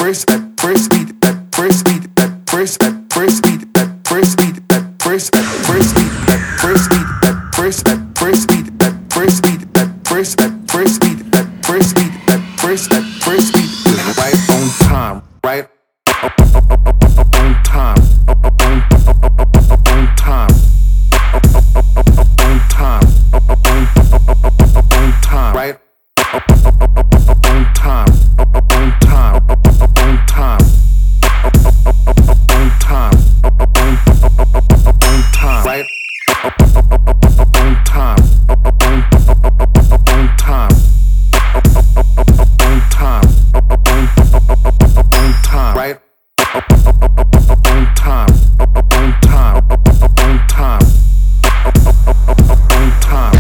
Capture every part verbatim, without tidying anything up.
first that first beat that first beat that first that first beat that first beat that first that first beat that first beat that first that first beat that first beat that first that first beat that first beat that first that first beat is right on time, right on time, on time, on time, on time, right on time, on time, on time, on time, on time, right on time, on time, on time, on time, right on time, on time, on time, on time,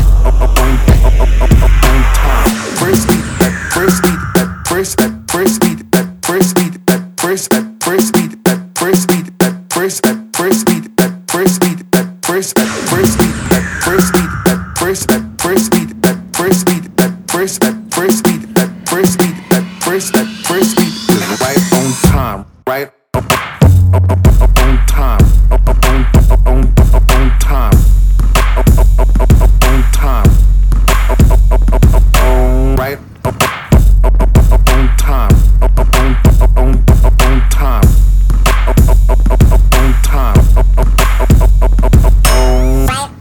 on time. First beat that first beat that first that first beat that first beat that first that first beat that first beat that first that first beat that first beat that first that first beat that first beat that first that first beat that first beat that first that first beat that first beat that first that first beat is right on time, right on time, on on on time, on time, on right on time, on on on time, on time, on right.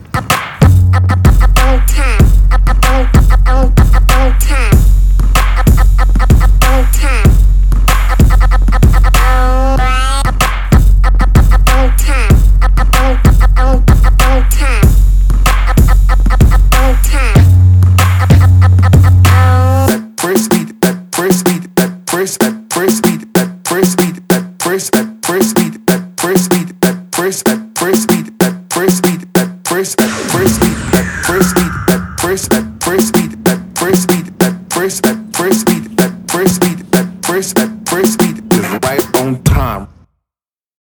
First beat that first beat that first that first beat that first beat that first that first beat that first beat that first that first beat that first beat that first that first beat that first beat that first that first beat that first beat that first that first beat that first beat that first that first beat is right